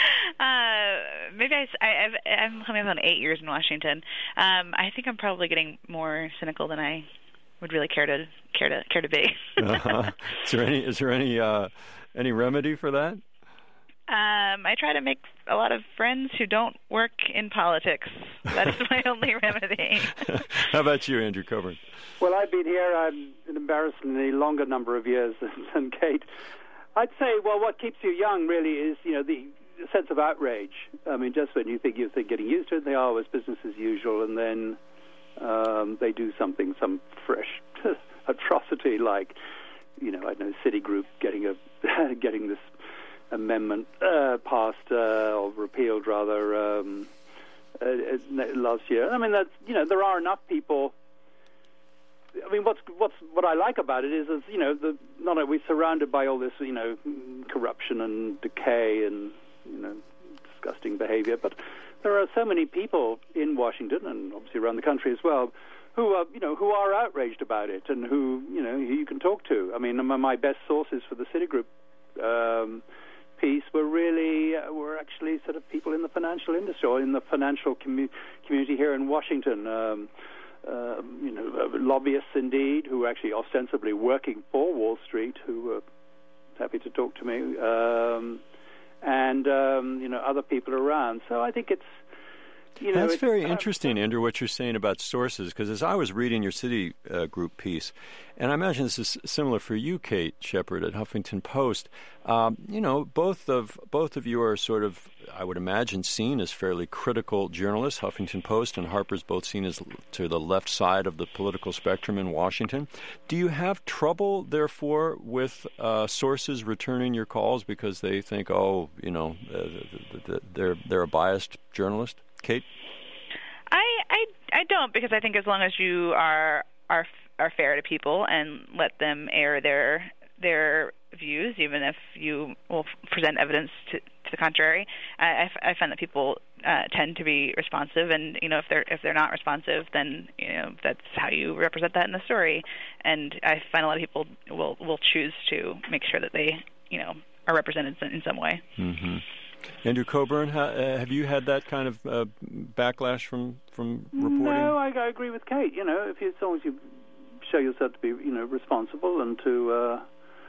uh, maybe I, I, I've, I'm coming up on eight years in Washington. Um, I think I'm probably getting more cynical than I would really care to care to care to be. uh-huh. Is there any is there any uh, any remedy for that? Um, I try to make a lot of friends who don't work in politics. That's my only remedy. How about you, Andrew Coburn? Well, I've been here I'm an embarrassingly longer number of years than, than Kate. I'd say, well, what keeps you young really is, you know, the sense of outrage. I mean, just when you think you're getting used to it, they are always business as usual, and then um, they do something, some fresh atrocity like, you know, I know Citigroup getting a getting this amendment uh, passed uh, or repealed rather um, uh, last year. I mean, that's, you know, there are enough people. I mean, what's what's what I like about it is, is you know, the not only we're surrounded by all this, you know, corruption and decay and, you know, disgusting behavior, but there are so many people in Washington and obviously around the country as well who are, you know, who are outraged about it and who, you know, who you can talk to. I mean, my best sources for the Citigroup Um, piece were really uh, were actually sort of people in the financial industry or in the financial commu- community here in Washington. Um, uh, you know, uh, lobbyists indeed, who were actually ostensibly working for Wall Street, who were happy to talk to me, um, and um, you know, other people around. So I think it's. You know, That's very uh, interesting, Andrew, what you're saying about sources, because as I was reading your City uh, Group piece, and I imagine this is similar for you, Kate Shepard, at Huffington Post, um, you know, both of both of you are sort of, I would imagine, seen as fairly critical journalists. Huffington Post and Harper's both seen as to the left side of the political spectrum in Washington. Do you have trouble, therefore, with uh, sources returning your calls because they think, oh, you know, uh, they're they're a biased journalist? Kate? I, I I don't, because I think as long as you are are are fair to people and let them air their their views, even if you will present evidence to, to the contrary, I, I find that people uh, tend to be responsive, and you know, if they're if they're not responsive, then you know, that's how you represent that in the story. And I find a lot of people will will choose to make sure that they, you know, are represented in some way. Mm-hmm. Andrew Coburn, ha, uh, have you had that kind of uh, backlash from, from reporting? No, I, I agree with Kate. You know, if you, as long as you show yourself to be, you know, responsible and to, uh,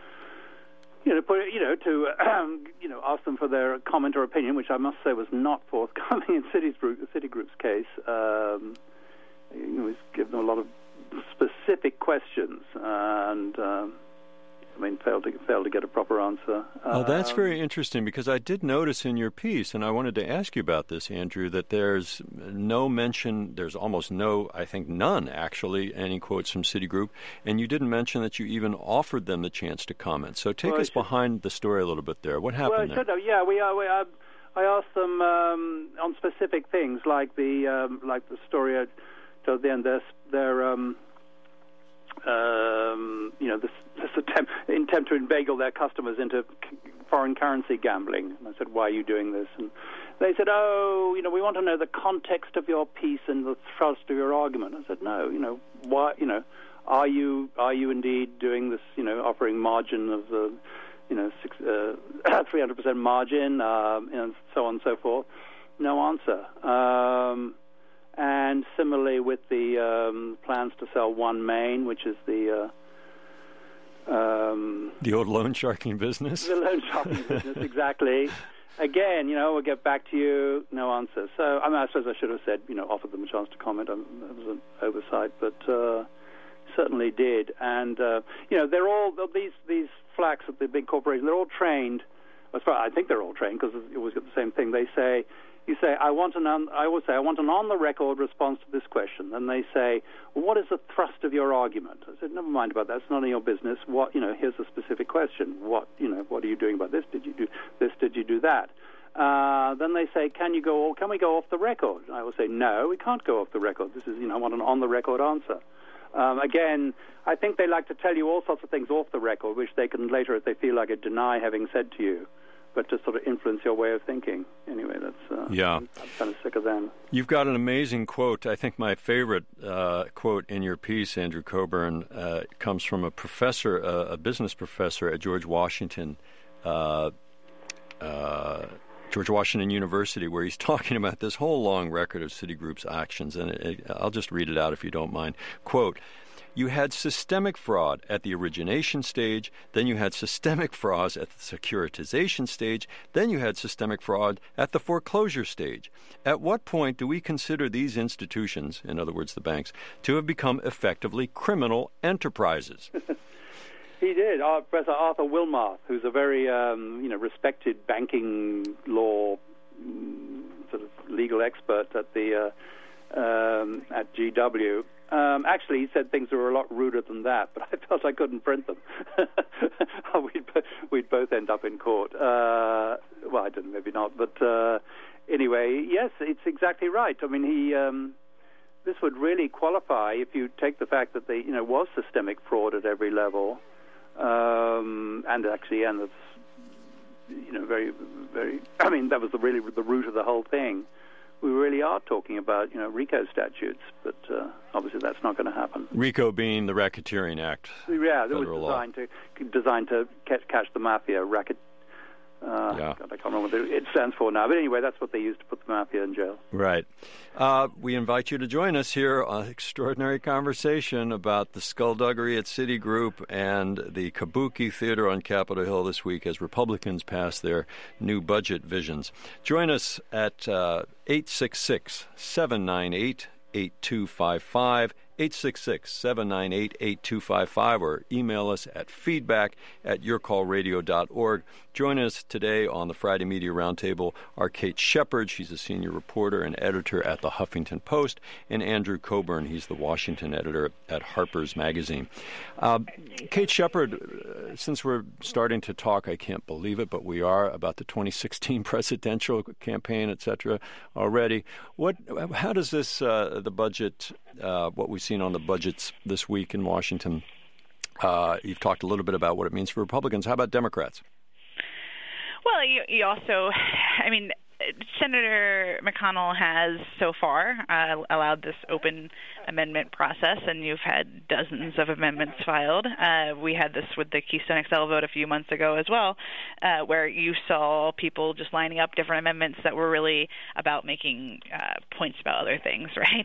you know, put, you know, to, um, you know, ask them for their comment or opinion, which I must say was not forthcoming in Citigroup, Citigroup's case. Um, you know, give them a lot of specific questions and. Um, I mean, failed to failed to get a proper answer. Oh, that's um, very interesting, because I did notice in your piece, and I wanted to ask you about this, Andrew, that there's no mention, there's almost no, I think none, actually, any quotes from Citigroup, and you didn't mention that you even offered them the chance to comment. So take well, us behind the story a little bit there. What happened well, there? Well, yeah, we are. We are I asked them um, on specific things, like the um, like the story I told at the end. Their, their um, um, you know, this, this attempt, attempt to inveigle their customers into c- foreign currency gambling. And I said, "Why are you doing this?" And they said, "Oh, you know, we want to know the context of your piece and the thrust of your argument." I said, "No, you know, why? You know, are you are you indeed doing this? You know, offering margin of the, you know, six, uh, three hundred percent margin, um, and so on and so forth?" No answer. Um, and similarly with the um, plans to sell One Main, which is the uh, um, the old loan sharking business. The loan sharking business, exactly. Again, you know, we'll get back to you. No answer. So, I mean, I suppose I should have said, you know, offered them a chance to comment. Um, that was an oversight, but uh, certainly did. And uh, you know, they're all these these flacks at the big corporations. They're all trained. As far I think they're all trained because you always get the same thing. They say, you say, I want an. Un, I always say, I want an on-the-record response to this question. And they say, well, what is the thrust of your argument? I said, never mind about that. It's none of your business. What, you know, here's a specific question. What, you know, what are you doing about this? Did you do this? Did you do that? Uh, then they say, can you go? Can we go off the record? And I will say, no, we can't go off the record. This is, you know, I want an on-the-record answer. Um, again, I think they like to tell you all sorts of things off the record, which they can later, if they feel like it, deny having said to you, but to sort of influence your way of thinking. Anyway, that's uh, yeah. I'm, I'm kind of sick of them. You've got an amazing quote. I think my favorite uh, quote in your piece, Andrew Coburn, uh, comes from a professor, uh, a business professor at George Washington, uh, uh, George Washington University, where he's talking about this whole long record of Citigroup's actions. And it, it, I'll just read it out if you don't mind. Quote, "You had systemic fraud at the origination stage, then you had systemic frauds at the securitization stage, then you had systemic fraud at the foreclosure stage. At what point do we consider these institutions, in other words the banks, to have become effectively criminal enterprises?" He did. Uh, Professor Arthur Wilmarth, who's a very um, you know respected banking law mm, sort of legal expert at the uh, um, at G W. Um, actually, he said things were a lot ruder than that, but I felt I couldn't print them. we'd, we'd both end up in court. Uh, well, I didn't, maybe not. But uh, anyway, yes, it's exactly right. I mean, he um, this would really qualify if you take the fact that there you know, was systemic fraud at every level, um, and actually, and it's, you know, very, very, I mean, that was the, really the root of the whole thing. We really are talking about, you know, RICO statutes, but uh, obviously that's not going to happen. RICO being the Racketeering Act. Yeah, it was designed law. to designed to catch, catch the mafia. Racket. Uh, yeah. God, I can't remember what it stands for now. But anyway, that's what they used to put the mafia in jail. Right. Uh, we invite you to join us here on an extraordinary conversation about the skullduggery at Citigroup and the Kabuki Theater on Capitol Hill this week as Republicans pass their new budget visions. Join us at uh, eight six six, seven nine eight, eight two five five, eight six six, seven nine eight, eight two five five, or email us at feedback at your call radio dot org. Join us today on the Friday Media Roundtable are Kate Shepard. She's a senior reporter and editor at the Huffington Post, and Andrew Coburn. He's the Washington editor at Harper's Magazine. Uh, Kate Shepard, uh, since we're starting to talk, I can't believe it, but we are, about the twenty sixteen presidential campaign, et cetera, already. What? How does this, uh, the budget, uh, what we've seen on the budgets this week in Washington, uh, you've talked a little bit about what it means for Republicans. How about Democrats? Well, you, you also, I mean, Senator McConnell has so far uh, allowed this open amendment process, and you've had dozens of amendments filed. Uh, we had this with the Keystone X L vote a few months ago as well, uh, where you saw people just lining up different amendments that were really about making uh, points about other things, right?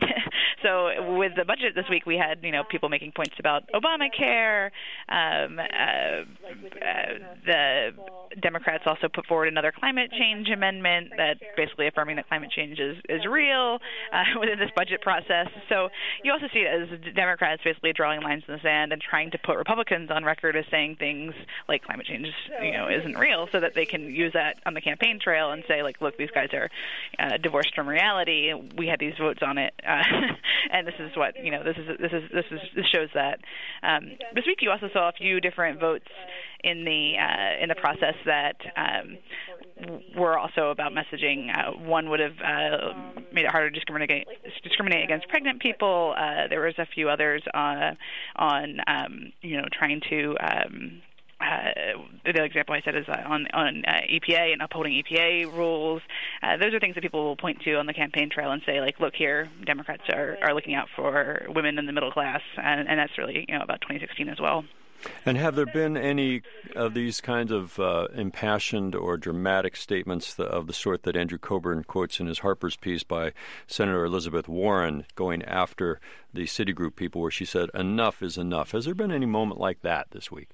So with the budget this week, we had, you know, people making points about Obamacare. Um, uh, uh, the Democrats also put forward another climate change amendment that basically affirming that climate change is, is real uh, within this budget process. So you also see it as Democrats basically drawing lines in the sand and trying to put Republicans on record as saying things like climate change, you know, isn't real, so that they can use that on the campaign trail and say, like, look, these guys are uh, divorced from reality. We had these votes on it, uh, and this is what, you know, this is this is this is this shows that. Um, this week you also saw a few different votes in the uh, in the process that um, were also about messaging. Uh, one would have uh, made it harder to discriminate, discriminate against pregnant people. Uh, there was a few others uh, on, um, you know, trying to. Um, Uh, the example I said is uh, on, on uh, E P A and upholding E P A rules. Uh, those are things that people will point to on the campaign trail and say, like, look here, Democrats are, are looking out for women in the middle class, and, and that's really, you know, about twenty sixteen as well. And have there been any of these kinds of uh, impassioned or dramatic statements of the sort that Andrew Coburn quotes in his Harper's piece by Senator Elizabeth Warren going after the Citigroup people where she said, enough is enough? Has there been any moment like that this week?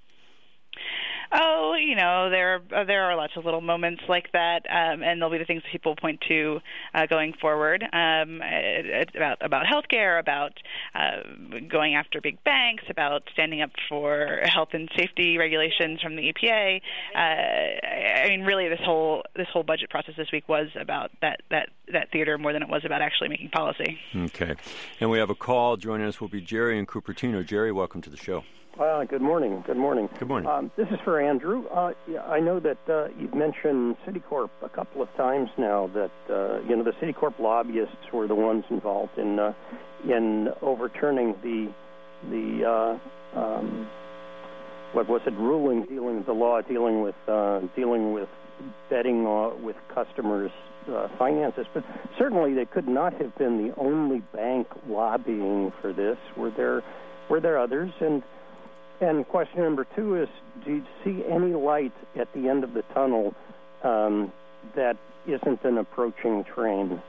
Oh, you know, there are, there are lots of little moments like that, um, and there'll be the things that people point to uh, going forward. Um, it, it's about about healthcare, about uh, going after big banks, about standing up for health and safety regulations from the E P A. Uh, I mean, really, this whole this whole budget process this week was about that that that theater more than it was about actually making policy. Okay, and we have a call. Joining us will be Jerry in Cupertino. Jerry, welcome to the show. Uh, good morning. Good morning. Good morning. Um, this is for Andrew. Uh, yeah, I know that uh, you've mentioned Citicorp a couple of times now. That uh, you know the Citicorp lobbyists were the ones involved in uh, in overturning the the uh, um, what was it ruling dealing the law dealing with uh, dealing with betting uh, with customers' uh, finances. But certainly they could not have been the only bank lobbying for this. Were there were there others? And And question number two is, do you see any light at the end of the tunnel um, that isn't an approaching train?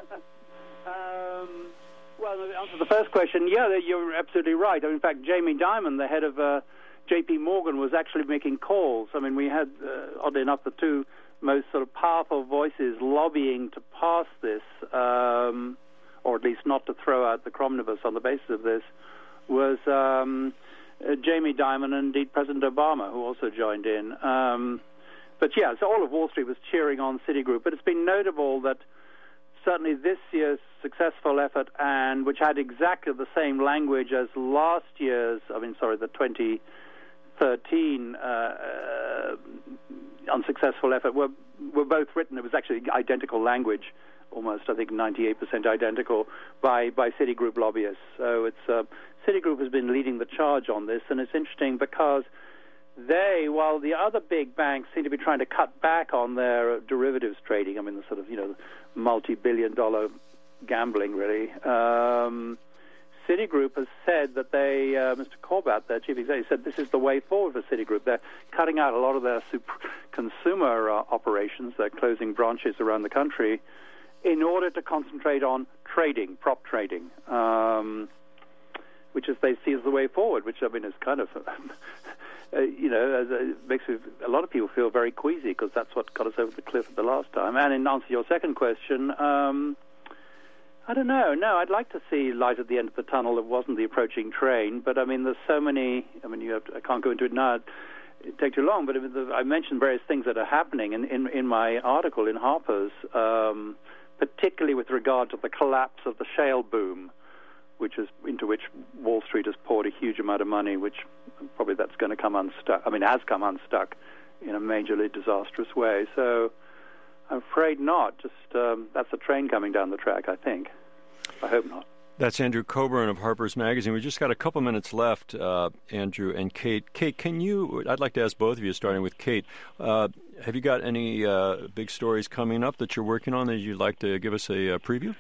um, well, to answer the first question, yeah, you're absolutely right. In fact, Jamie Dimon, the head of uh, J P Morgan, was actually making calls. I mean, we had, uh, oddly enough, the two most sort of powerful voices lobbying to pass this, um, or at least not to throw out the Cromnibus on the basis of this, was... Um, Uh, Jamie Dimon and indeed President Obama, who also joined in. Um, but yeah, so all of Wall Street was cheering on Citigroup. But it's been notable that certainly this year's successful effort, and which had exactly the same language as last year's, I mean, sorry, the twenty thirteen uh, uh, unsuccessful effort, were, were both written. It was actually identical language, almost, I think, ninety-eight percent identical, by, by Citigroup lobbyists. So it's uh, Citigroup has been leading the charge on this, and it's interesting because they, while the other big banks seem to be trying to cut back on their derivatives trading, I mean, the sort of, you know, multi-billion dollar gambling, really, um, Citigroup has said that they, uh, Mister Corbat, their chief executive, said this is the way forward for Citigroup. They're cutting out a lot of their super consumer uh, operations. They're closing branches around the country in order to concentrate on trading, prop trading, um, which is they see as the way forward, which, I mean, is kind of, uh, you know, as a, makes a lot of people feel very queasy because that's what got us over the cliff the last time. And in answer to your second question, um, I don't know. No, I'd like to see light at the end of the tunnel that wasn't the approaching train. But, I mean, there's so many, I mean, you have to, I can't go into it now. It'd take too long. But I mentioned various things that are happening in, in, in my article in Harper's, um, particularly with regard to the collapse of the shale boom, which is into which Wall Street has poured a huge amount of money, which probably that's going to come unstuck. I mean, has come unstuck in a majorly disastrous way. So I'm afraid not. Just um, that's a train coming down the track, I think. I hope not. That's Andrew Coburn of Harper's Magazine. We just got a couple minutes left, uh, Andrew and Kate. Kate, can you, I'd like to ask both of you, starting with Kate, uh, have you got any uh, big stories coming up that you're working on that you'd like to give us a, a preview?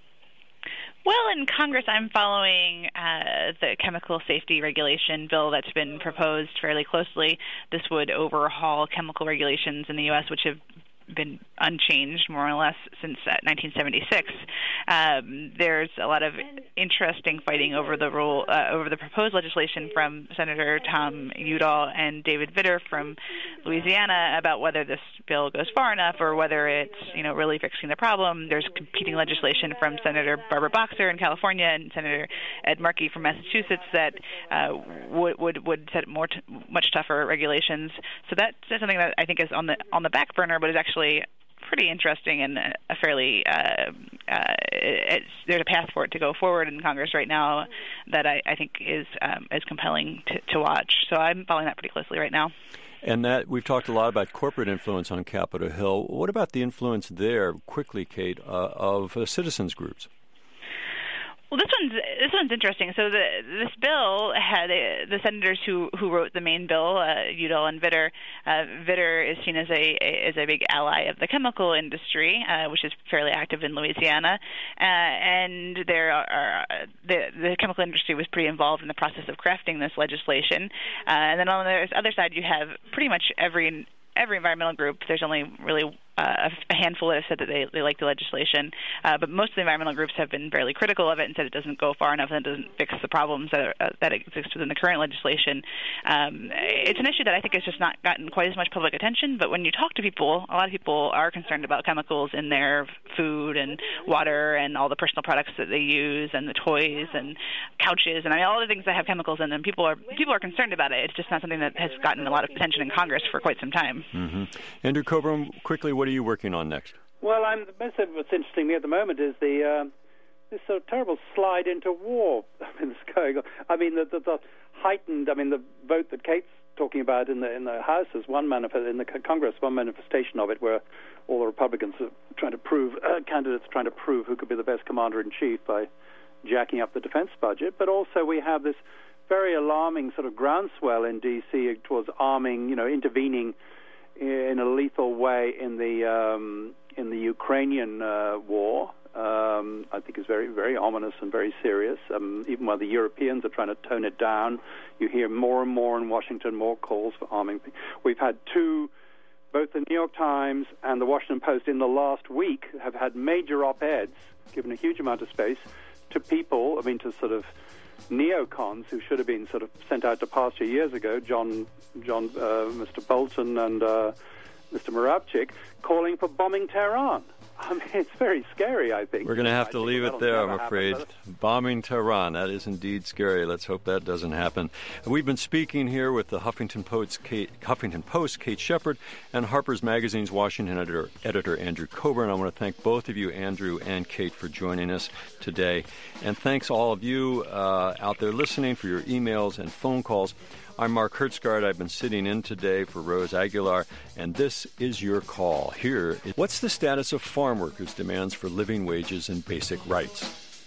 Well, in Congress, I'm following uh, the chemical safety regulation bill that's been proposed fairly closely. This would overhaul chemical regulations in the U S, which have been unchanged more or less since uh, nineteen seventy-six. Um, there's a lot of interesting fighting over the rule uh, over the proposed legislation from Senator Tom Udall and David Vitter from Louisiana about whether this bill goes far enough or whether it's, you know, really fixing the problem. There's competing legislation from Senator Barbara Boxer in California and Senator Ed Markey from Massachusetts that uh, would would would set more t- much tougher regulations. So that's something that I think is on the on the back burner, but is actually pretty interesting and a fairly uh, uh, it's, there's a path for it to go forward in Congress right now that I, I think is um, is compelling to, to watch. So I'm following that pretty closely right now. And that we've talked a lot about corporate influence on Capitol Hill. What about the influence there, quickly, Kate, uh, of uh, citizens groups? Well, this one's this one's interesting. So the, this bill had uh, the senators who, who wrote the main bill, uh, Udall and Vitter. Uh, Vitter is seen as a, a as a big ally of the chemical industry, uh, which is fairly active in Louisiana, uh, and there are uh, the the chemical industry was pretty involved in the process of crafting this legislation. Uh, and then on the other side, you have pretty much every every environmental group. There's only really Uh, a handful that have said that they, they like the legislation, uh, but most of the environmental groups have been fairly critical of it and said it doesn't go far enough and it doesn't fix the problems that are, uh, that exist within the current legislation. Um, it's an issue that I think has just not gotten quite as much public attention, but when you talk to people, a lot of people are concerned about chemicals in their food and water and all the personal products that they use and the toys and couches and I mean all the things that have chemicals in them. People are people are concerned about it. It's just not something that has gotten a lot of attention in Congress for quite some time. Mm-hmm. Andrew Coburn, quickly, what are you working on next? Well, I'm most of what's interesting me at the moment is the uh, this sort of terrible slide into war. I mean, that's going on. I mean, the, the, the heightened. I mean, the vote that Kate's talking about in the in the House is one manifest in the Congress, one manifestation of it, where all the Republicans are trying to prove uh, candidates trying to prove who could be the best commander in chief by jacking up the defense budget. But also we have this very alarming sort of groundswell in D C towards arming, you know, intervening in a lethal way in the um, in the Ukrainian uh, war. Um, I think is very, very ominous and very serious. Um, even while the Europeans are trying to tone it down, you hear more and more in Washington, more calls for arming. We've had two, both the New York Times and the Washington Post in the last week have had major op-eds, given a huge amount of space to people, I mean, to sort of neocons who should have been sort of sent out to pasture years ago, John, John, uh, Mister Bolton and uh, Mister Moravchik, calling for bombing Tehran. I mean, it's very scary, I think. We're going to have I to leave it there, I'm afraid. Happen, Bombing Tehran, that is indeed scary. Let's hope that doesn't happen. We've been speaking here with the Huffington Post, Kate, Huffington Post, Kate Shepard, and Harper's Magazine's Washington editor, editor, Andrew Coburn. I want to thank both of you, Andrew and Kate, for joining us today. And thanks all of you uh, out there listening for your emails and phone calls. I'm Mark Hertzgaard. I've been sitting in today for Rose Aguilar, and this is your call. Here, what's the status of farm workers' demands for living wages and basic rights?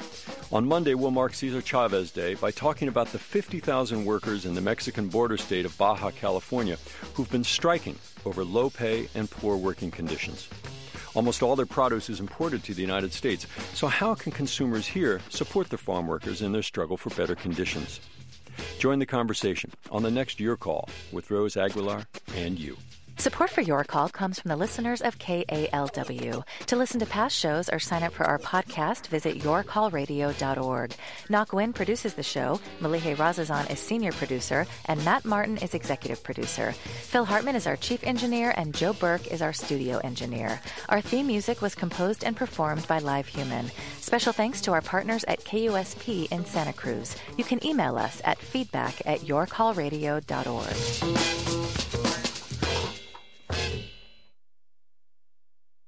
On Monday, we'll mark Cesar Chavez Day by talking about the fifty thousand workers in the Mexican border state of Baja California who've been striking over low pay and poor working conditions. Almost all their produce is imported to the United States, so how can consumers here support the farm workers in their struggle for better conditions? Join the conversation on the next Your Call with Rose Aguilar and you. Support for Your Call comes from the listeners of K A L W. To listen to past shows or sign up for our podcast, visit your call radio dot org. Nak Win produces the show, Malihe Razazan is senior producer, and Matt Martin is executive producer. Phil Hartman is our chief engineer, and Joe Burke is our studio engineer. Our theme music was composed and performed by Live Human. Special thanks to our partners at K U S P in Santa Cruz. You can email us at feedback at your call radio dot org.